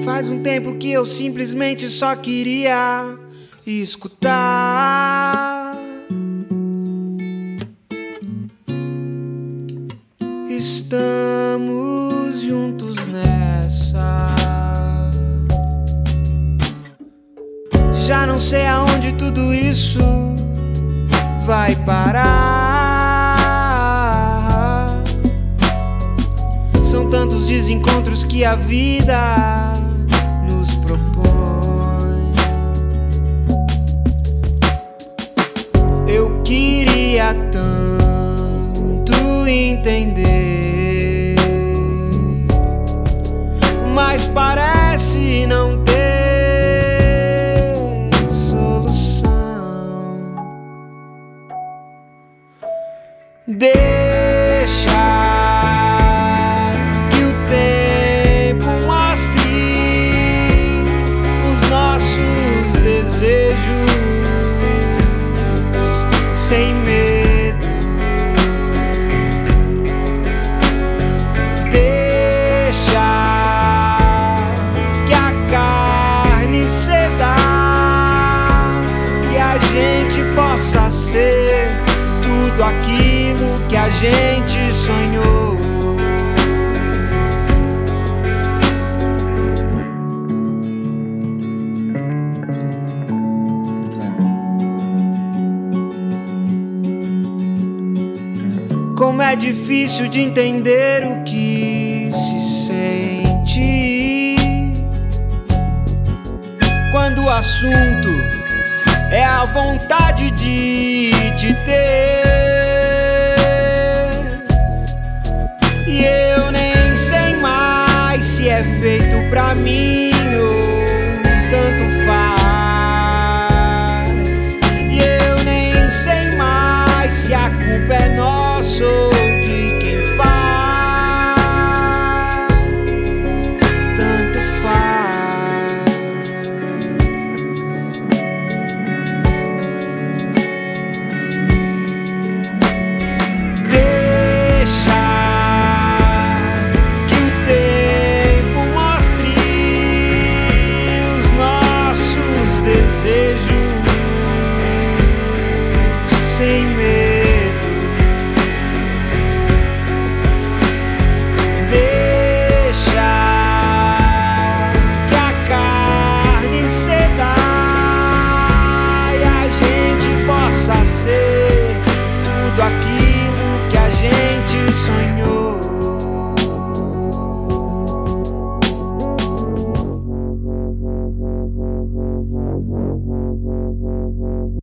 Faz um tempo que eu simplesmente só queria escutar. Estamos juntos nessa. Já não sei aonde tudo isso vai parar. São tantos desencontros que a vida nos propõe. Eu queria tanto entender, mas parece não ter solução. Deixa que o tempo mostre os nossos desejos sem medo. Deixa que a carne ceda e a gente possa ser tudo aquilo que a gente sonhou. Como é difícil de entender o que se sente quando o assunto é a vontade de te ter. E eu nem sei mais se é feito pra mim